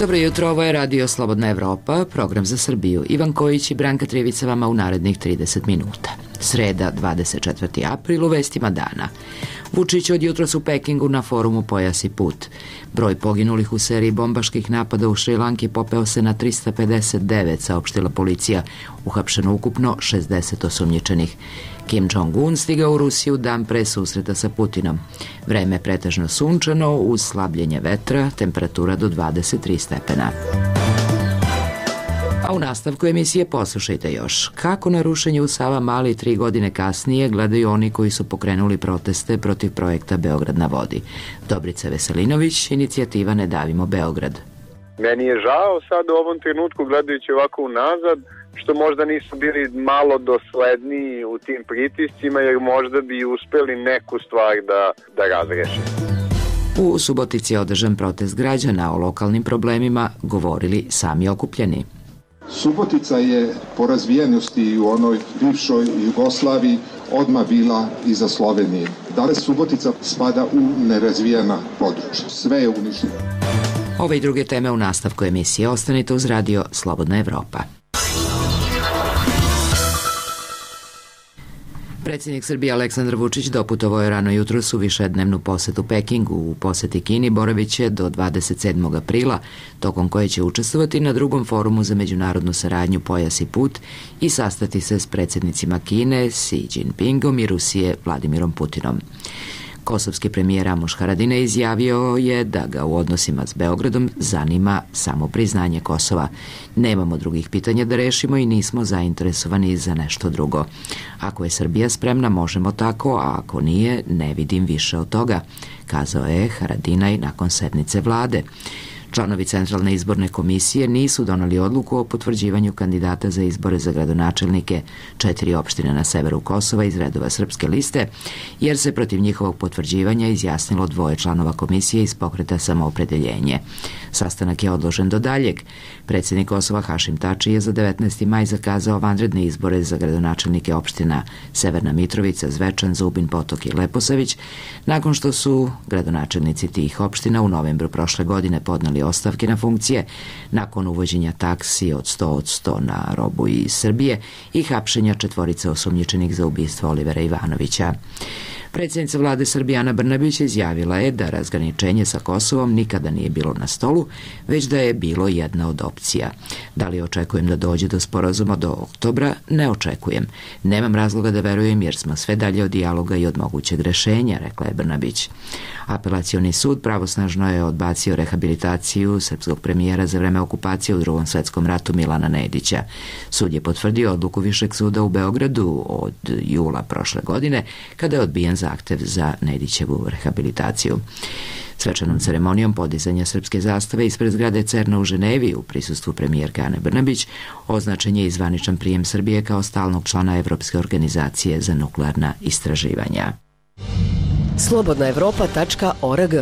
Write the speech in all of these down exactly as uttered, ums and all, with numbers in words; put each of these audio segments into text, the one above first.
Dobro jutro, ovo je Radio Slobodna Evropa, program za Srbiju. Ivan Kojić i Branka Trivica vama u narednih trideset minuta. Sreda, dvadeset četvrti april, u vestima dana. Vučić od jutros u Pekingu na forumu Pojas i put. Broj poginulih u seriji bombaških napada u Šrilanki popeo se na trista pedeset devet, saopštila policija. Uhapšeno ukupno šezdeset osumnjičenih. Kim Jong-un stigao u Rusiju dan pre susreta sa Putinom. Vreme je pretežno sunčano, uz slabljenje vetra, temperatura do dvadeset tri stepena. A u nastavku emisije poslušajte još. Kako na rušenju u Savamali tri godine kasnije gledaju oni koji su pokrenuli proteste protiv projekta Beograd na vodi. Dobrica Veselinović, inicijativa Ne davimo Beograd. Meni je žao sad u ovom trenutku, gledajući ovako unazad, što možda nisu bili malo dosledniji u tim pritiscima, jer možda bi uspeli neku stvar da, da razreše. U Subotici je održan protest građana o lokalnim problemima, govorili sami okupljeni. Subotica je po razvijenosti u onoj bivšoj Jugoslaviji odmah bila iza Slovenije. Danas Subotica spada u nerazvijena područja. Sve je uništeno. Ove i druge teme u nastavku emisije. Ostanite uz Radio Slobodna Evropa. Predsjednik Srbije Aleksandar Vučić doputovao je rano jutros u višednevnu posetu Pekingu. U poseti Kini boravit će do dvadeset sedmog aprila, tokom koje će učestvovati na drugom forumu za međunarodnu saradnju Pojas i put i sastati se s predsjednicima Kine, Xi Jinpingom i Rusije, Vladimirom Putinom. Kosovski premijer Ramuš Haradinaj izjavio je da ga u odnosima s Beogradom zanima samo priznanje Kosova. Nemamo drugih pitanja da rešimo i nismo zainteresovani za nešto drugo. Ako je Srbija spremna, možemo tako, a ako nije, ne vidim više od toga, kazao je Haradinaj nakon sednice vlade. Članovi Centralne izborne komisije nisu doneli odluku o potvrđivanju kandidata za izbore za gradonačelnike četiri opštine na severu Kosova iz redova Srpske liste, jer se protiv njihovog potvrđivanja izjasnilo dvoje članova komisije iz pokreta Samoopredeljenje. Sastanak je odložen do daljeg. Predsjednik Kosova Hašim Tači je za devetnaesti maj zakazao vanredne izbore za gradonačelnike opština Severna Mitrovica, Zvečan, Zubin Potok i Leposavić, nakon što su gradonačelnici tih opština u novembru prošle godine podneli ostavke na funkcije nakon uvođenja taksi od sto od sto na robu iz Srbije i hapšenja četvorice osumnjičenih za ubistvo Olivera Ivanovića. Predsjednica vlade Srbije Ana Brnabić izjavila je da razgraničenje sa Kosovom nikada nije bilo na stolu, već da je bilo jedna od opcija. Da li očekujem da dođe do sporazuma do oktobra? Ne očekujem. Nemam razloga da verujem jer smo sve dalje od dijaloga i od mogućeg rešenja, rekla je Brnabić. Apelacioni sud pravosnažno je odbacio rehabilitaciju srpskog premijera za vreme okupacije u Drugom svetskom ratu Milana Nedića. Sud je potvrdio odluku Višeg suda u Beogradu od jula prošle godine, kada je odbijen zahtev za Nedićevu rehabilitaciju. Svečanom ceremonijom podizanja srpske zastave ispred zgrade Cerna u Ženevi u prisustvu premijerke Ane Brnabić označen je i zvaničan prijem Srbije kao stalnog člana Evropske organizacije za nuklearna istraživanja. slobodna evropa tačka org.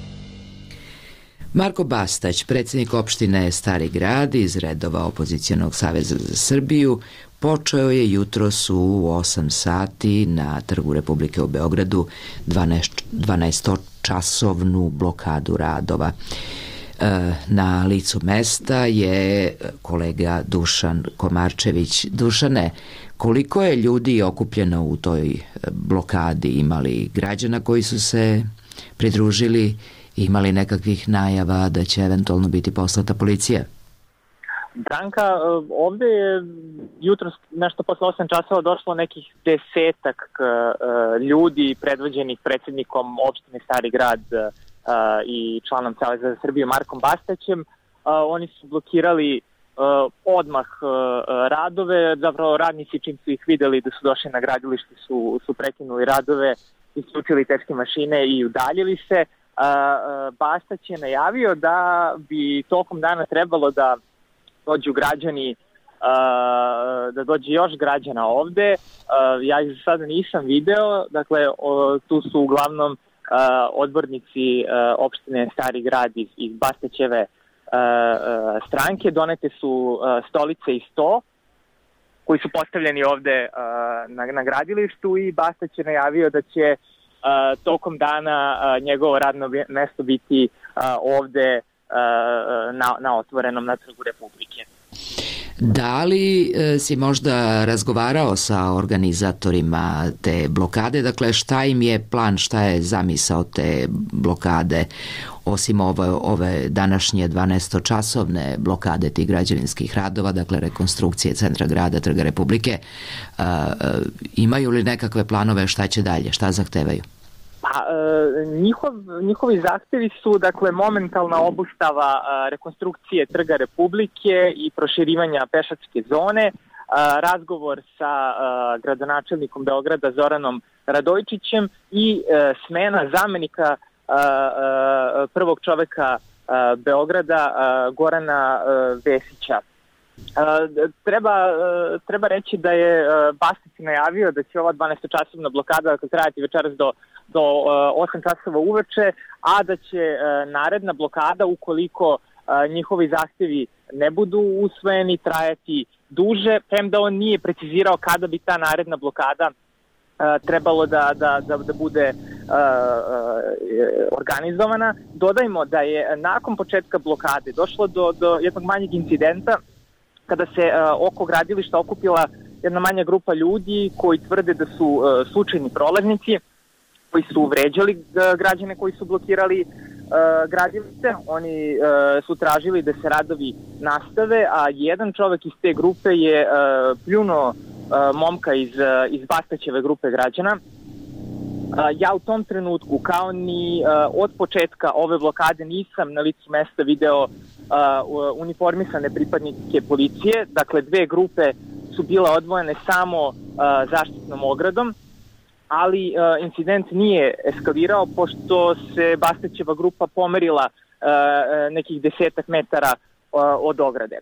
Marko Bastać, predsjednik opštine Stari Grad iz redova Opozicionog saveza za Srbiju, počeo je jutros u osam sati na Trgu Republike u Beogradu dvanaestočasovnu blokadu radova. Na licu mesta je kolega Dušan Komarčević. Dušane, koliko je ljudi okupljeno u toj blokadi? Imali građana koji su se pridružili? Imali nekakvih najava da će eventualno biti poslata policija? Branka, ovde je jutro nešto posle osam časova došlo nekih desetak ljudi predvođenih predsjednikom opštine Stari Grad i članom Saveza za Srbiju Markom Bastaćem. Oni su blokirali odmah radove, zapravo radnici čim su ih videli da su došli na gradilište su, su prekinuli radove, isključili teške mašine i udaljili se. Bastać je najavio da bi tokom dana trebalo da dođu građani, da dođe još građana ovde. Ja ih za sada nisam video, dakle tu su uglavnom odbornici opštine Stari Grad iz, iz Bastaćeve stranke. Donete su stolice i sto koji su postavljeni ovde na, na gradilištu i Bastać je najavio da će tokom dana njegovo radno mesto biti ovde na, na otvorenom na Trgu Republike. Da li e, si možda razgovarao sa organizatorima te blokade? Dakle, šta im je plan, šta je zamisao te blokade, osim ove, ove današnje dvanaestočasovne blokade tih građevinskih radova, dakle rekonstrukcije centra grada, Trga Republike? E, e, imaju li nekakve planove šta će dalje, šta zahtevaju? Pa, e, njihov, njihovi zahtevi su, dakle, momentalna obustava e, rekonstrukcije Trga Republike i proširivanja pešačke zone, e, razgovor sa e, gradonačelnikom Beograda Zoranom Radojičićem i e, smena zamenika e, e, prvog čoveka e, Beograda e, Gorana e, Vesića. E, treba, e, treba reći da je e, Bastać najavio da će ova dvanaestočasovna blokada trajati večeras do do osam časova uveče, a da će uh, naredna blokada, ukoliko uh, njihovi zahtevi ne budu usvojeni, trajati duže, premda on nije precizirao kada bi ta naredna blokada uh, trebalo da, da, da, da bude uh, uh, organizovana. Dodajmo da je nakon početka blokade došlo do, do jednog manjeg incidenta kada se uh, oko gradilišta okupila jedna manja grupa ljudi koji tvrde da su uh, slučajni prolaznici, koji su vređali građane koji su blokirali uh, gradilište. Oni uh, su tražili da se radovi nastave, a jedan čovek iz te grupe je uh, pljuno uh, momka iz, uh, iz Bastaćeve grupe građana. Uh, ja u tom trenutku, kao ni uh, od početka ove blokade, nisam na licu mesta video uh, uniformisane pripadnike policije. Dakle, dve grupe su bile odvojene samo uh, zaštitnom ogradom, ali uh, incident nije eskalirao pošto se Bastaćeva grupa pomerila uh, nekih desetak metara uh, od ograde.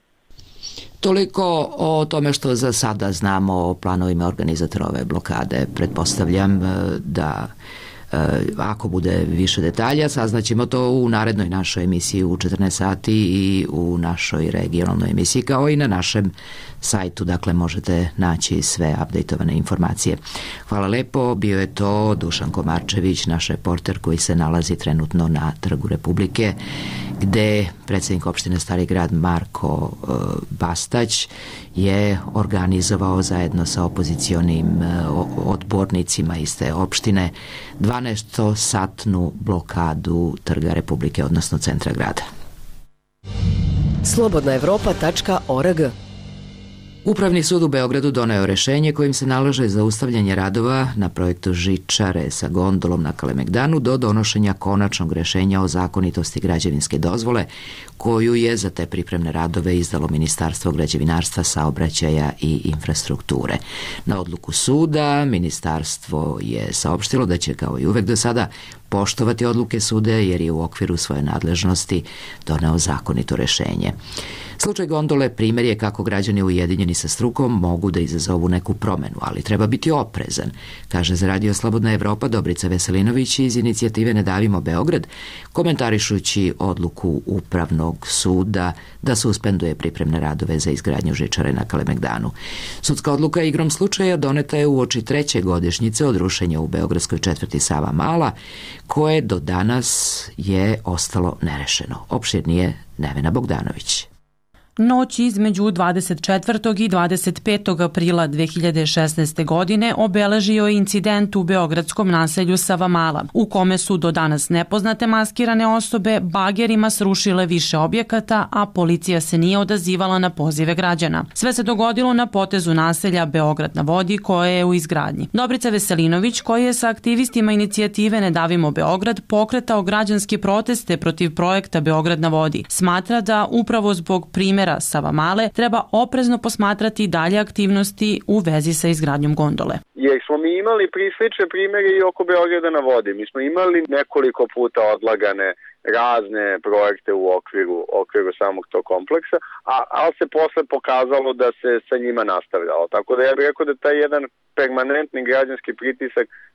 Toliko o tome što za sada znamo o planovima organizatora ove blokade. Pretpostavljam uh, da uh, ako bude više detalja, saznaćemo to u narednoj našoj emisiji u četrnaest sati i u našoj regionalnoj emisiji, kao i na našem sajtu, dakle možete naći sve updateovane informacije. Hvala lepo, bio je to Dušan Komarčević, naš reporter koji se nalazi trenutno na Trgu Republike, gde predsjednik opštine Stari grad Marko e, Bastać je organizovao zajedno sa opozicionim e, odbornicima iz te opštine dvanaestosatnu blokadu Trga Republike, odnosno centra grada. slobodna evropa tačka org. Upravni sud u Beogradu doneo rešenje kojim se nalaže zaustavljanje radova na projektu žičare sa gondolom na Kalemegdanu do donošenja konačnog rešenja o zakonitosti građevinske dozvole koju je za te pripremne radove izdalo Ministarstvo građevinarstva, saobraćaja i infrastrukture. Na odluku suda Ministarstvo je saopštilo da će kao i uvek do sada poštovati odluke suda jer je u okviru svoje nadležnosti doneo zakonito rešenje. Slučaj gondole primjer je kako građani ujedinjeni sa strukom mogu da izazovu neku promenu, ali treba biti oprezan, kaže za Radio Slobodna Evropa Dobrica Veselinović iz inicijative Ne davimo Beograd, komentarišući odluku Upravnog suda da suspenduje pripremne radove za izgradnju žičare na Kalemegdanu. Sudska odluka igrom slučaja doneta je uoči treće godišnjice od rušenja u beogradskoj četvrti Sava Mala, koje do danas je ostalo nerešeno. Opširnije Nevena Bogdanović. Noć između dvadeset četvrtog i dvadeset petog aprila dve hiljade šesnaeste. godine obeležio je incident u beogradskom naselju Savamala, u kome su do danas nepoznate maskirane osobe bagerima srušile više objekata, a policija se nije odazivala na pozive građana. Sve se dogodilo na potezu naselja Beograd na vodi, koje je u izgradnji. Dobrica Veselinović, koji je sa aktivistima inicijative Ne davimo Beograd pokretao građanske proteste protiv projekta Beograd na vodi, smatra da upravo zbog primjera Savamale treba oprezno posmatrati dalje aktivnosti u vezi sa izgradnjom gondole. Jer smo mi imali prislične primjere i oko Beograda na vodi. Mi smo imali nekoliko puta odlagane razne projekte u okviru, okviru samog tog kompleksa, a, ali se posle pokazalo da se sa njima nastavljalo. Tako da ja bih rekao da taj jedan permanentni građanski pritisak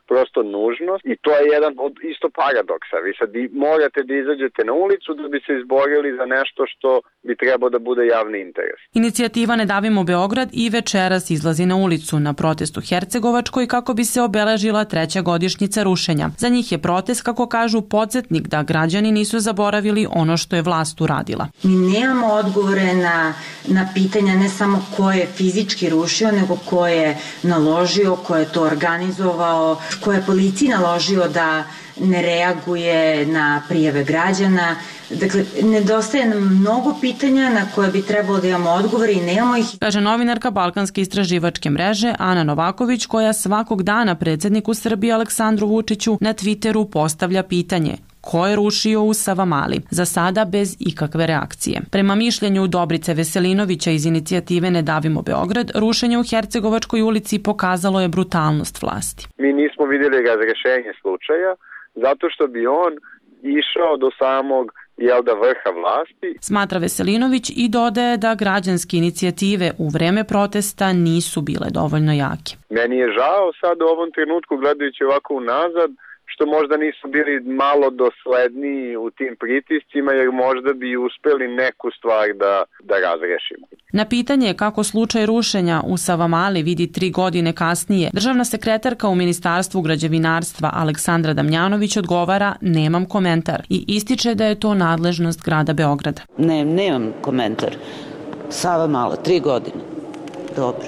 prosto nužnost i to je jedan od isto paradoksa. Vi sad morate da izađete na ulicu da bi se izborili za nešto što bi trebao da bude javni interes. Inicijativa Ne davimo Beograd i večeras izlazi na ulicu na protestu Hercegovačkoj kako bi se obeležila treća godišnjica rušenja. Za njih je protest, kako kažu, podsjetnik da građani nisu zaboravili ono što je vlast uradila. Mi nemamo odgovore na, na pitanja ne samo ko je fizički rušio, nego ko je naložio, ko je to organizovao, ko je policiji naložio da ne reaguje na prijave građana. Dakle, nedostaje nam mnogo pitanja na koje bi trebalo da imamo odgovore i nemamo ih. Kaže novinarka Balkanske istraživačke mreže Ana Novaković, koja svakog dana predsjedniku Srbije Aleksandru Vučiću na Twitteru postavlja pitanje: ko je rušio u Savamali? Za sada bez ikakve reakcije. Prema mišljenju Dobrice Veselinovića iz inicijative Ne davimo Beograd, rušenje u Hercegovačkoj ulici pokazalo je brutalnost vlasti. Mi nismo vidjeli razrešenje slučaja zato što bi on išao do samog jel da vrha vlasti. Smatra Veselinović i dodaje da građanske inicijative u vreme protesta nisu bile dovoljno jake. Meni je žao sad u ovom trenutku, gledajući ovako unazad, što možda nisu bili malo dosledniji u tim pritiscima, jer možda bi uspeli neku stvar da, da razrešimo. Na pitanje kako slučaj rušenja u Savamali vidi tri godine kasnije, državna sekretarka u Ministarstvu građevinarstva Aleksandra Damjanović odgovara: nemam komentar, i ističe da je to nadležnost grada Beograda. Ne, nemam komentar. Savamala, tri godine. Dobro.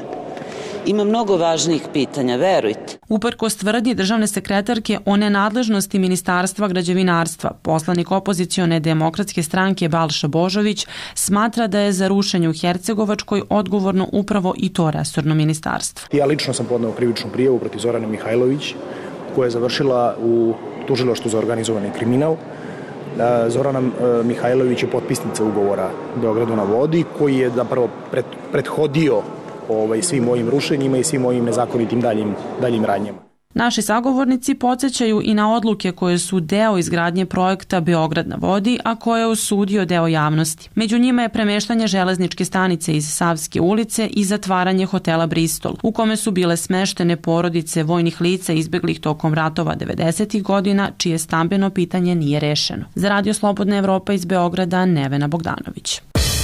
Ima mnogo važnijih pitanja, verujte. Uprkos tvrdnji državne sekretarke o nenadležnosti Ministarstva građevinarstva, poslanik opozicione demokratske stranke Balša Božović smatra da je za rušenje u Hercegovačkoj odgovorno upravo i to resorno ministarstvo. Ja lično sam podneo krivičnu prijavu protiv Zorane Mihajlović, koja je završila u tužilaštvu za organizovani kriminal. Zorana Mihajlović je potpisnica ugovora Beogradu na vodi, koji je zapravo prethodio Ovaj, svim mojim rušenjima i svim mojim nezakonitim daljim, daljim radnjama. Naši sagovornici podsjećaju i na odluke koje su deo izgradnje projekta Beograd na vodi, a koje je osudio deo javnosti. Među njima je premeštanje železničke stanice iz Savske ulice i zatvaranje hotela Bristol, u kome su bile smeštene porodice vojnih lica izbeglih tokom ratova devedesetih godina, čije stambeno pitanje nije rešeno. Za Radio Slobodna Evropa iz Beograda, Nevena Bogdanović.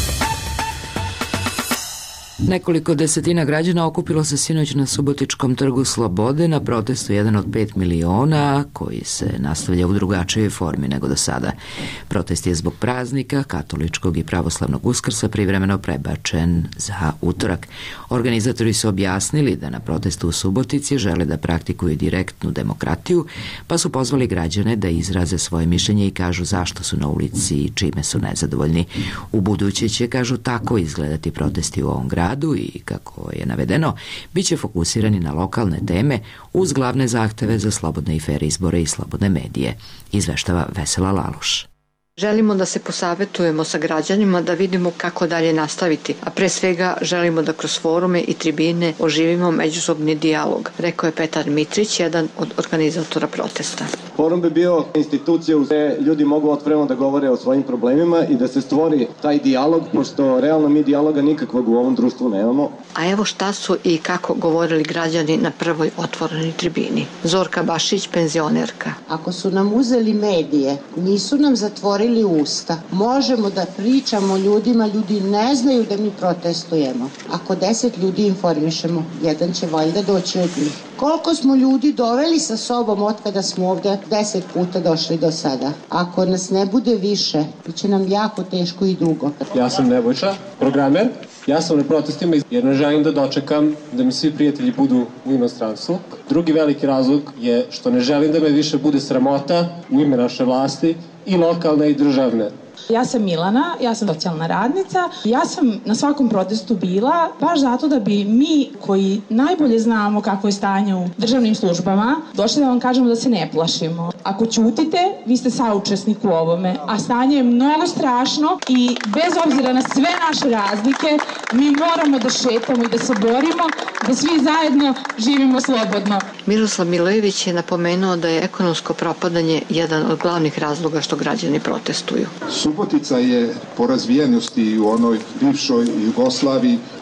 Nekoliko desetina građana okupilo se sinoć na Subotičkom trgu Slobode na protestu jedan od pet miliona, koji se nastavlja u drugačijoj formi nego do sada. Protest je zbog praznika, katoličkog i pravoslavnog Uskrsa, privremeno prebačen za utorak. Organizatori su objasnili da na protestu u Subotici žele da praktikuju direktnu demokratiju, pa su pozvali građane da izraze svoje mišljenje i kažu zašto su na ulici i čime su nezadovoljni. U buduće će, kažu, tako izgledati protesti u ovom gradu i, kako je navedeno, bit će fokusirani na lokalne teme uz glavne zahteve za slobodne i fer izbore i slobodne medije, izveštava Vesela Laluš. Želimo da se posavetujemo sa građanima, da vidimo kako dalje nastaviti, a pre svega želimo da kroz forume i tribine oživimo međusobni dijalog, rekao je Petar Mitrić, jedan od organizatora protesta. Forum bi bio institucija gde ljudi mogu otvoreno da govore o svojim problemima i da se stvori taj dijalog, pošto realno mi dijaloga nikakvog u ovom društvu nemamo. A evo šta su i kako govorili građani na prvoj otvorenoj tribini. Zorka Bašić, penzionerka. Ako su nam uzeli medije, nisu nam zatvorili usta. Možemo da pričamo ljudima, ljudi ne znaju da mi protestujemo. Ako deset ljudi informišemo, jedan će valjda doći od njih. Koliko smo ljudi doveli sa sobom od kada smo ovde deset puta došli do sada. Ako nas ne bude više, bit će nam jako teško i dugo. Ja sam Nebojša, programer. Ja sam na protestima jer ne želim da dočekam da mi svi prijatelji budu u inostranstvu. Drugi veliki razlog je što ne želim da me više bude sramota u ime naše vlasti, i lokalne i državne. Ja sam Milana, ja sam socijalna radnica. Ja sam na svakom protestu bila baš zato da bi mi, koji najbolje znamo kako je stanje u državnim službama, došli da vam kažemo da se ne plašimo. Ako ćutite, vi ste saučesnik u ovome, a stanje je mnogo strašno i bez obzira na sve naše razlike, mi moramo da šetamo i da se borimo, da svi zajedno živimo slobodno. Miroslav Milojević je napomenuo da je ekonomsko propadanje jedan od glavnih razloga što građani protestuju. Subotica je po razvijenosti u onoj bivšoj Jugoslaviji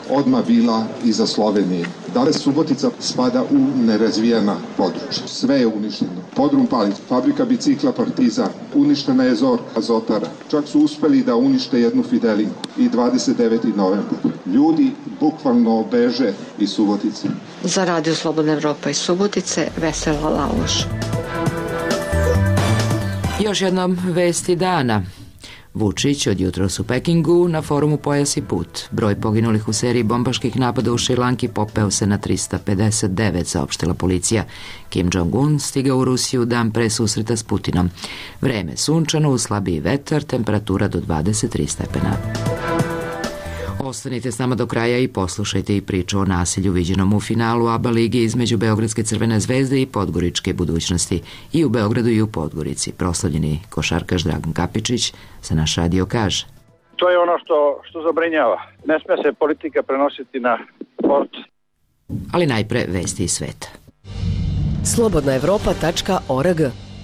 odmah bila iza Slovenije. Danas Subotica spada u nerazvijena područja. Sve je uništeno. Podrum Palić, fabrika bicikla Partizan, uništena je Zor, Azotara. Čak su uspeli da unište jednu Fidelinku i dvadeset deveti novembar. Ljudi bukvalno beže iz Subotice. Za Radio Slobodna Evropa iz Subotice, Vesela Laloš. Još jednom vesti dana. Vučić od jutros u Pekingu na forumu Pojas i put. Broj poginulih u seriji bombaških napada u Šrilanki popeo se na trista pedeset devet, saopštila policija. Kim Jong-un stigao u Rusiju dan pre susreta s Putinom. Vreme sunčano, uz slabiji vetar, temperatura do dvadeset tri stepena. Ostanite s nama do kraja i poslušajte i priču o nasilju viđenom u finalu A B A lige između Beogradske Crvene zvezde i Podgoričke budućnosti. I u Beogradu i u Podgorici. Proslavljeni košarkaš Dragan Kapičić za naš radio kaže: To je ono što, što zabrinjava. Ne sme se politika prenositi na sport. Ali najpre vesti iz sveta. slobodna evropa tačka org.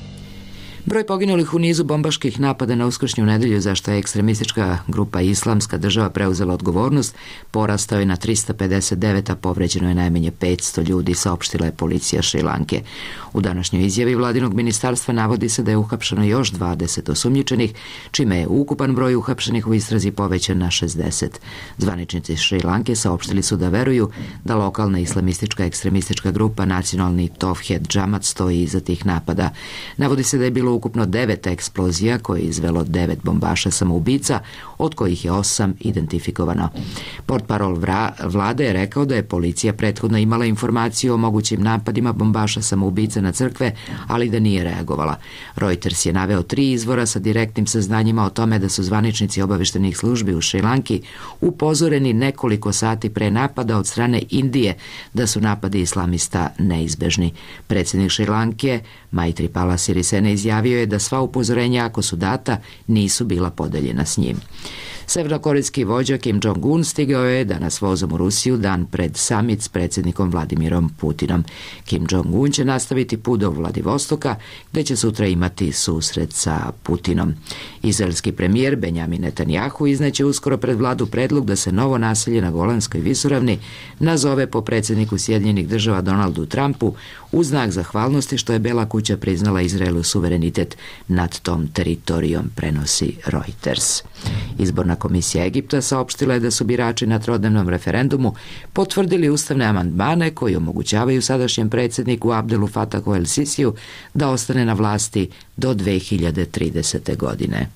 Broj poginulih u nizu bombaških napada na uskršnju nedelju, za što je ekstremistička grupa Islamska država preuzela odgovornost, porastao je na trista pedeset devet, a povređeno je najmanje petsto ljudi, saopštila je policija Šrilanke. U današnjoj izjavi vladinog ministarstva navodi se da je uhapšeno još dvadeset osumnjičenih, čime je ukupan broj uhapšenih u istrazi povećan na šezdeset. Zvaničnici Šrilanke saopštili su da veruju da lokalna islamistička ekstremistička grupa Nacionalni Tawhid Džamat stoji iza tih napada. Navodi se da je bilo ukupno devet eksplozija koje je izvelo devet bombaša samoubica, od kojih je osam identifikovano. Portparol vlade je rekao da je policija prethodno imala informaciju o mogućim napadima bombaša samoubica na crkve, ali da nije reagovala. Reuters je naveo tri izvora sa direktnim saznanjima o tome da su zvaničnici obaveštenih službi u Šrilanki upozoreni nekoliko sati pre napada od strane Indije da su napadi islamista neizbežni. Predsjednik Šrilanke Maithripala Sirisena izjavio je da sva upozorenja, ako su data, nisu bila podeljena s njim. Severnokorejski vođa Kim Jong-un stigao je danas vozom u Rusiju dan pred samit s predsjednikom Vladimirom Putinom. Kim Jong-un će nastaviti put do Vladivostoka, gde će sutra imati susret sa Putinom. Izraelski premijer Benjamin Netanjahu izneće uskoro pred vladu predlog da se novo naselje na Golanskoj visoravni nazove po predsjedniku Sjedinjenih država Donaldu Trumpu u znak zahvalnosti što je Bela kuća priznala Izraelu suverenitet nad tom teritorijom, prenosi Reuters. Izborna komisija Egipta saopštila je da su birači na trodnevnom referendumu potvrdili ustavne amandmane koji omogućavaju sadašnjem predsjedniku Abdelu Fatahu El Sisiju da ostane na vlasti do dve hiljade tridesete. godine.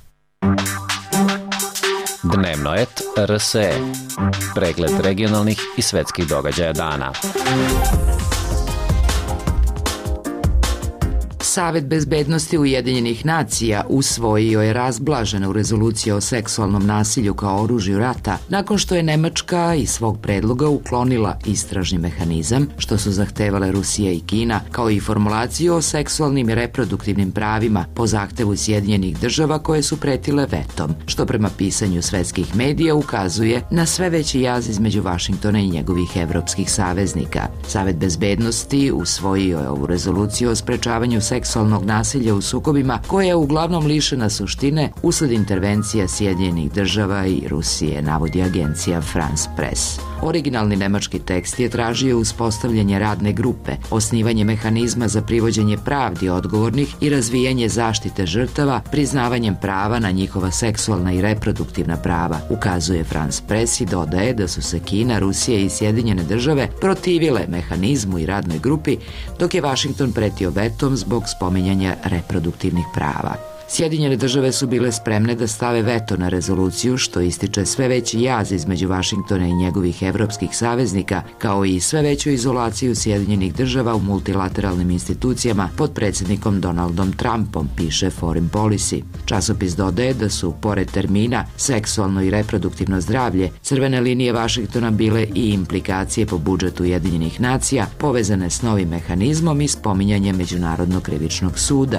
Dnevnoet R S E. Pregled regionalnih i svetskih događaja dana. Savet bezbednosti Ujedinjenih nacija usvojio je razblaženu rezoluciju o seksualnom nasilju kao oružju rata nakon što je Nemačka iz svog predloga uklonila istražni mehanizam, što su zahtevale Rusija i Kina, kao i formulaciju o seksualnim i reproduktivnim pravima po zahtevu Sjedinjenih država koje su pretile vetom, što prema pisanju svetskih medija ukazuje na sve veći jaz između Vašingtona i njegovih evropskih saveznika. Savet bezbednosti usvojio je ovu rezoluciju o sprečavanju seksualnog nasilja u sukobima, koja je uglavnom lišena suštine usled intervencija Sjedinjenih država i Rusije, navodi agencija France Press. Originalni nemački tekst je tražio uspostavljanje radne grupe, osnivanje mehanizma za privođenje pravdi odgovornih i razvijanje zaštite žrtava, priznavanjem prava na njihova seksualna i reproduktivna prava, ukazuje France Press i dodaje da su se Kina, Rusija i Sjedinjene države protivile mehanizmu i radnoj grupi, dok je Vašington pretio vetom zbog spominjanja reproduktivnih prava. Sjedinjene države su bile spremne da stave veto na rezoluciju, što ističe sve veći jaz između Vašingtona i njegovih evropskih saveznika, kao i sve veću izolaciju Sjedinjenih država u multilateralnim institucijama pod predsjednikom Donaldom Trumpom, piše Foreign Policy. Časopis dodaje da su, pored termina seksualno i reproduktivno zdravlje, crvene linije Vašingtona bile i implikacije po budžetu Ujedinjenih nacija, povezane s novim mehanizmom i spominjanje Međunarodnog krivičnog suda.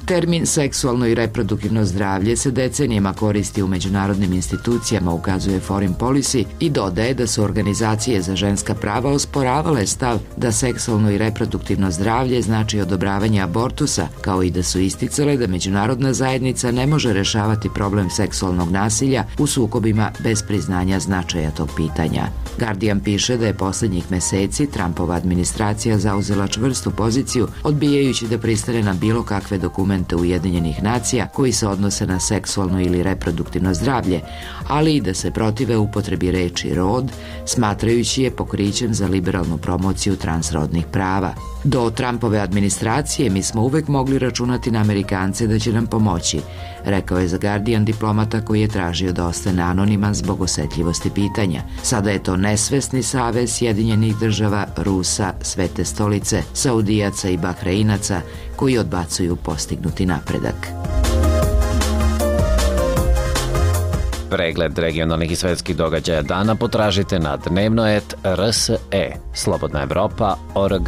Termin seksualno i reproduktivno zdravlje se decenijama koristi u međunarodnim institucijama, ukazuje Foreign Policy i dodaje da su organizacije za ženska prava osporavale stav da seksualno i reproduktivno zdravlje znači odobravanje abortusa, kao i da su isticale da međunarodna zajednica ne može rešavati problem seksualnog nasilja u sukobima bez priznanja značaja tog pitanja. Guardian piše da je poslednjih meseci Trumpova administracija zauzela čvrstu poziciju, odbijajući da pristane na bilo kakve dokumente Ujedinjenih nacija koji se odnose na seksualno ili reproduktivno zdravlje, ali i da se protive upotrebi reči rod, smatrajući je pokrićem za liberalnu promociju transrodnih prava. Do Trumpove administracije mi smo uvek mogli računati na Amerikance da će nam pomoći, rekao je za Guardian diplomata koji je tražio da ostane anoniman zbog osetljivosti pitanja. Sada je to nesvesni savez Sjedinjenih država, Rusa, Svete stolice, Saudijaca i Bahreinaca koji odbacuju postignuti napredak. Pregled regionalnih i svetskih događaja dana potražite na dnevno et r s e, slobodna evropa tačka org.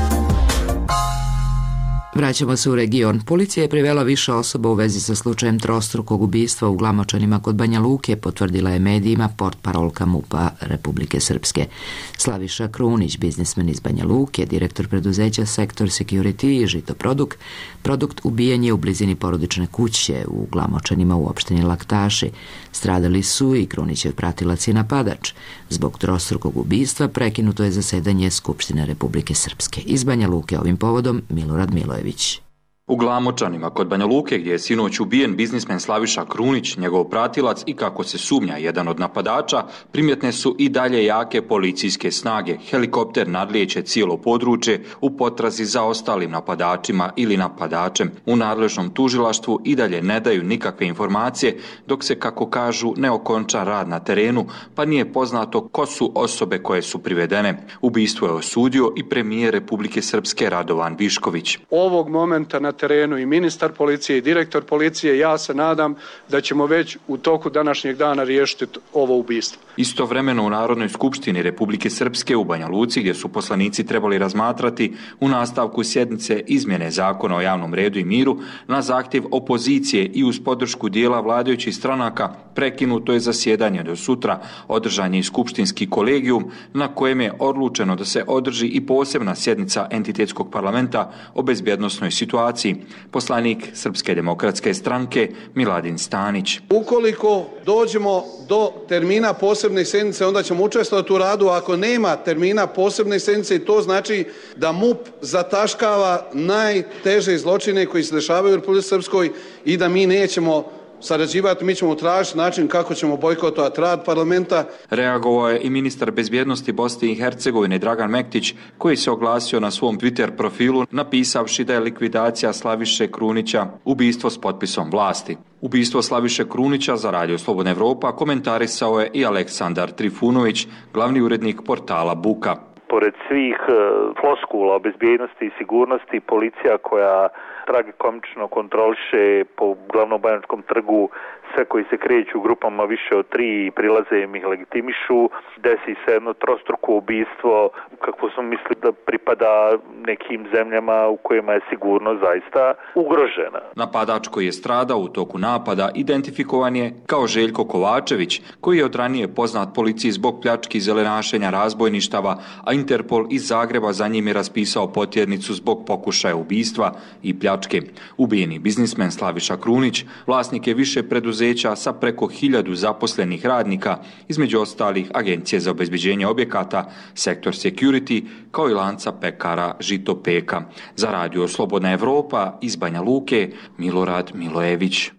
Vraćamo se u region. Policija je privela više osoba u vezi sa slučajem trostrukog ubistva u Glamočanima kod Banja Luke, potvrdila je medijima portparolka MUP-a Republike Srpske. Slaviša Krunić, biznismen iz Banja Luke, direktor preduzeća Sektor Security i Žito Produkt, produkt ubijen je u blizini porodične kuće u Glamočanima u opštini Laktaši. Stradali su i Krunićev pratilac i napadač. Zbog trostrukog ubistva prekinuto je zasedanje Skupštine Republike Srpske. Iz Banja Luke ovim povodom Milorad Milojević. U Glamočanima kod Banja Luke, gdje je sinoć ubijen biznismen Slaviša Krunić, njegov pratilac i, kako se sumnja, jedan od napadača, primjetne su i dalje jake policijske snage. Helikopter nadlijeće cijelo područje u potrazi za ostalim napadačima ili napadačem. U nadležnom tužilaštvu i dalje ne daju nikakve informacije, dok se, kako kažu, ne okonča rad na terenu, pa nije poznato ko su osobe koje su privedene. Ubistvo je osudio i premijer Republike Srpske Radovan Višković. Ovog momenta na terenu i ministar policije i direktor policije, ja se nadam da ćemo već u toku današnjeg dana riješiti ovo ubistvo. Istovremeno u Narodnoj skupštini Republike Srpske u Banja Luci, gdje su poslanici trebali razmatrati u nastavku sjednice izmjene zakona o javnom redu i miru, na zahtjev opozicije i uz podršku dijela vladajućih stranaka prekinuto je zasjedanje do sutra. Održan je i skupštinski kolegijum na kojem je odlučeno da se održi i posebna sjednica entitetskog parlamenta o bezbjednosnoj situaciji. Poslanik Srpske demokratske stranke Miladin Stanić. Ukoliko dođemo do termina posebne sjednice, onda ćemo učestvovati u radu. Ako nema termina posebne sjednice, to znači da MUP zataškava najteže zločine koji se dešavaju u Republici Srpskoj i da mi nećemo sarađivati, mi ćemo tražiti način kako ćemo bojkotovati rad parlamenta. Reagovao je i ministar bezbjednosti Bosne i Hercegovine Dragan Mektić, koji se oglasio na svom Twitter profilu napisavši da je likvidacija Slaviše Krunića ubistvo s potpisom vlasti. Ubistvo Slaviše Krunića za Radio Slobodna Evropa komentarisao je i Aleksandar Trifunović, glavni urednik portala Buka. Pored svih floskula o bezbjednosti i sigurnosti, policija koja tragikomično kontroliše po glavnom Banjačkom trgu sve koji se kreću u grupama više od tri i prilaze im ih legitimišu, desi se jedno trostruko ubistvo, kako smo mislili da pripada nekim zemljama u kojima je sigurnost zaista ugrožena. Napadač koji je stradao u toku napada identifikovan je kao Željko Kovačević, koji je od ranije poznat policiji zbog pljački i zelenašenja razbojništava, a Interpol iz Zagreba za njim je raspisao potjernicu zbog pokušaja ubistva i pljačke. Ubijeni biznismen Slaviša Krunić vlasnik je više preduzeća sa preko hiljadu zaposlenih radnika, između ostalih Agencije za obezbeđenje objekata, Sektor Security, kao i lanca pekara Žito Peka. Za Radio Slobodna Evropa iz Banja Luke, Milorad Milojević.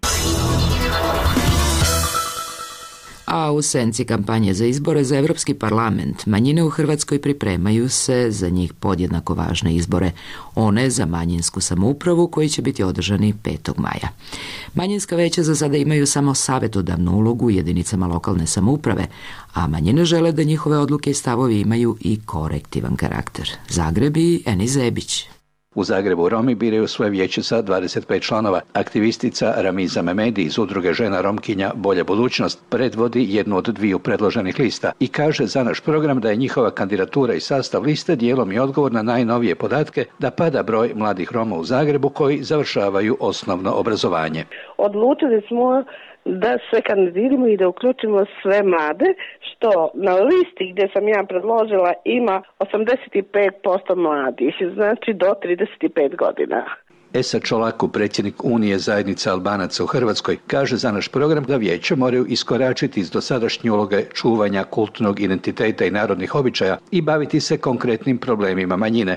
A u senci kampanje za izbore za Evropski parlament, manjine u Hrvatskoj pripremaju se za njih podjednako važne izbore, one za manjinsku samoupravu koji će biti održani petog maja. Manjinska veća za sada imaju samo savjetodavnu ulogu u jedinicama lokalne samouprave, a manjine žele da njihove odluke i stavovi imaju i korektivan karakter. Zagreb i Eni Zebić. U Zagrebu Romi biraju svoje vijeće sa dvadeset pet članova. Aktivistica Ramiza Memedi iz udruge žena Romkinja Bolja budućnost predvodi jednu od dviju predloženih lista i kaže za naš program da je njihova kandidatura i sastav liste dijelom i odgovor na najnovije podatke da pada broj mladih Roma u Zagrebu koji završavaju osnovno obrazovanje. Odlučili smo da se kandidiramo i da uključimo sve mlade, što na listi gdje sam ja predložila ima osamdeset pet posto mladih, znači do trideset pet godina. Esa Čolaku, predsjednik Unije zajednice Albanaca u Hrvatskoj, kaže za naš program da vijeća moraju iskoračiti iz dosadašnje uloge čuvanja kulturnog identiteta i narodnih običaja i baviti se konkretnim problemima manjine.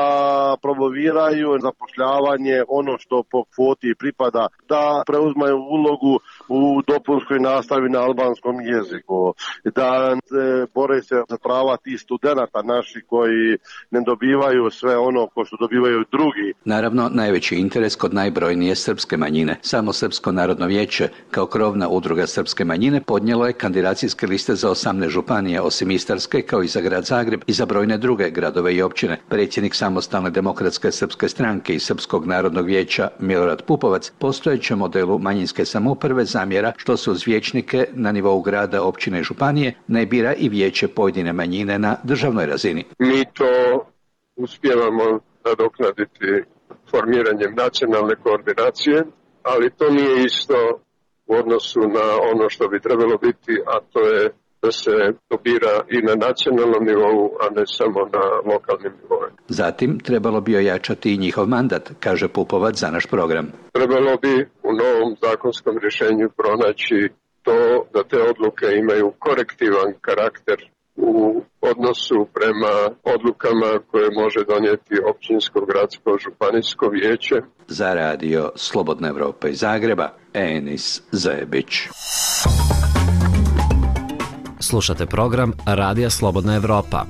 Da promoviraju zapošljavanje, ono što po kvoti pripada, da preuzmaju ulogu u dopunskoj nastavi na albanskom jeziku, da bore se za prava tih studenata naši koji ne dobivaju sve ono ko što dobivaju drugi. Naravno, najveći interes kod najbrojnije srpske manjine. Samo Srpsko narodno vijeće, kao krovna udruga srpske manjine, podnijelo je kandidacijske liste za osamnaest županija, osim Istarske, kao i za grad Zagreb i za brojne druge gradove i općine. Predsjednik Samostalne demokratske srpske stranke i Srpskog narodnog vijeća Milorad Pupovac postojećem modelu manjinske samouprave zamjera što se uz vijećnike na nivou grada, općine i županije ne bira i vijeće pojedine manjine na državnoj razini. Mi to uspijevamo nadoknaditi formiranjem nacionalne koordinacije, ali to nije isto u odnosu na ono što bi trebalo biti, a to je da se to bira i na nacionalnom nivou, a ne samo na lokalnim nivou. Zatim trebalo bi ojačati i njihov mandat, kaže Pupovac za naš program. Trebalo bi u novom zakonskom rješenju pronaći to da te odluke imaju korektivan karakter u odnosu prema odlukama koje može donijeti općinsko, gradsko, županijsko vijeće. Za radio Slobodna Evropa iz Zagreba, Enis Zebić. Slušate program Radija Slobodna Evropa.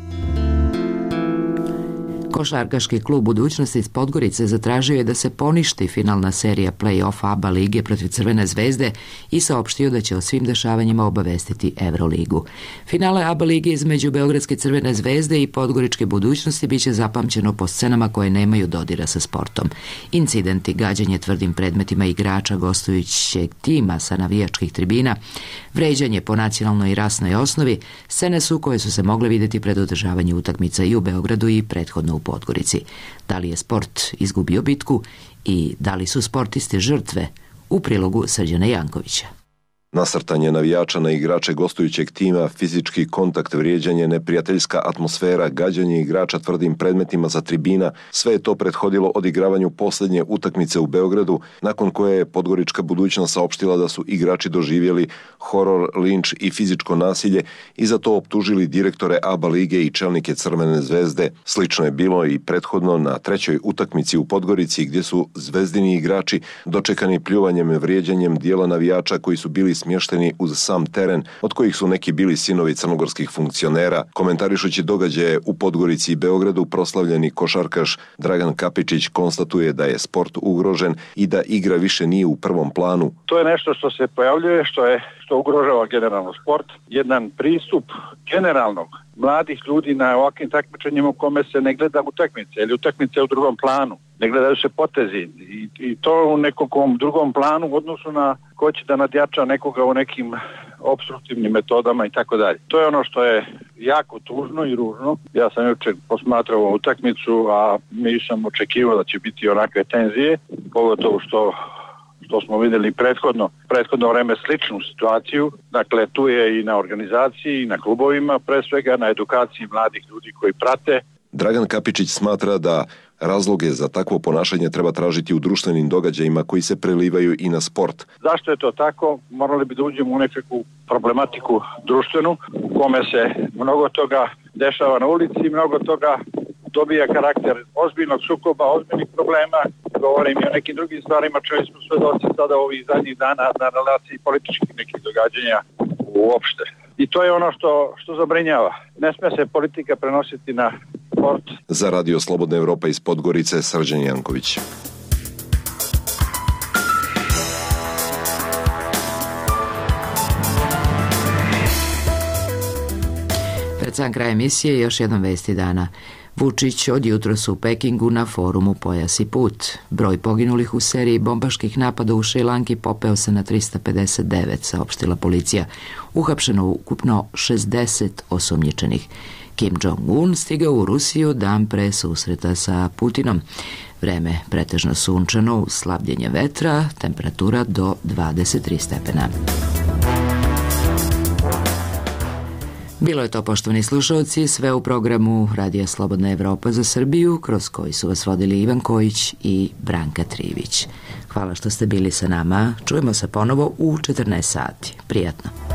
Košarkaški klub Budućnosti iz Podgorice zatražio je da se poništi finalna serija play-off A B A lige protiv Crvene zvezde i saopštio da će o svim dešavanjima obavestiti Evroligu. Finale A B A lige između Beogradske Crvene zvezde i Podgoričke Budućnosti biće zapamćeno po scenama koje nemaju dodira sa sportom. Incidenti, gađanje tvrdim predmetima igrača gostujućeg tima sa navijačkih tribina, vređanje po nacionalnoj i rasnoj osnovi, scene su koje su se mogle vidjeti pred održavanje utakmica i u Beogradu i prethodno u Podgorici. Da li je sport izgubio bitku i da li su sportisti žrtve? U prilogu Srđana Jankovića. Nasrtanje navijača na igrače gostujućeg tima, fizički kontakt, vrijeđanje, neprijateljska atmosfera, gađanje igrača tvrdim predmetima za tribina, sve je to prethodilo odigravanju posljednje utakmice u Beogradu, nakon koje je Podgorička Budućnost saopštila da su igrači doživjeli horor, linč i fizičko nasilje i za to optužili direktore A B A lige i čelnike Crvene zvezde. Slično je bilo i prethodno na trećoj utakmici u Podgorici gdje su zvezdini igrači dočekani pljuvanjem i vrijeđanjem dijela navijača koji su bili smješteni uz sam teren, od kojih su neki bili sinovi crnogorskih funkcionera. Komentarišući događaje u Podgorici i Beogradu, proslavljeni košarkaš Dragan Kapičić konstatuje da je sport ugrožen i da igra više nije u prvom planu. To je nešto što se pojavljuje, što je što ugrožava generalno sport. Jedan pristup generalnog mladih ljudi na ovakvim takmičenjima u kome se ne gleda utakmice ili utakmice u drugom planu. Ne gledaju se potezi i, i to u nekom drugom planu u odnosu na ko će da nadjača nekoga u nekim opstruktivnim metodama i tako dalje. To je ono što je jako tužno i ružno. Ja sam jučer posmatrao ovu utakmicu, a nisam očekivao da će biti onakve tenzije, pogotovo što što smo vidjeli prethodno, prethodno vreme sličnu situaciju. Dakle, tu je i na organizaciji, i na klubovima, pre svega na edukaciji mladih ljudi koji prate. Dragan Kapičić smatra da razloge za takvo ponašanje treba tražiti u društvenim događajima koji se prelivaju i na sport. Zašto je to tako? Morali bi da uđemo u nekakvu problematiku društvenu, u kome se mnogo toga dešava na ulici, mnogo toga dobija karakter ozbiljnog sukoba, ozbiljnih problema. Govorim i o nekim drugim stvarima, čuli smo svedoci sada ovih zadnjih dana na relaciji političkih nekih događanja uopšte. I to je ono što, što zabrinjava. Ne sme se politika prenositi na sport. Za Radio Slobodna Evropa iz Podgorice, Srđan Janković. Pred sam kraj emisije još jednom vesti dana. Vučić od jutros u Pekingu na forumu Pojas i put. Broj poginulih u seriji bombaških napada u Šrilanki popeo se na trista pedeset devet, saopštila policija. Uhapšeno ukupno šezdeset osumnjičenih. Kim Jong-un stigao u Rusiju dan pre susreta sa Putinom. Vreme pretežno sunčano, uz slabljenje vetra, temperatura do dvadeset tri stepena. Bilo je to, poštovani slušalci, sve u programu Radija Slobodna Evropa za Srbiju, kroz koji su vas vodili Ivan Kojić i Branka Trivić. Hvala što ste bili sa nama. Čujemo se ponovo u četrnaest sati. Prijatno.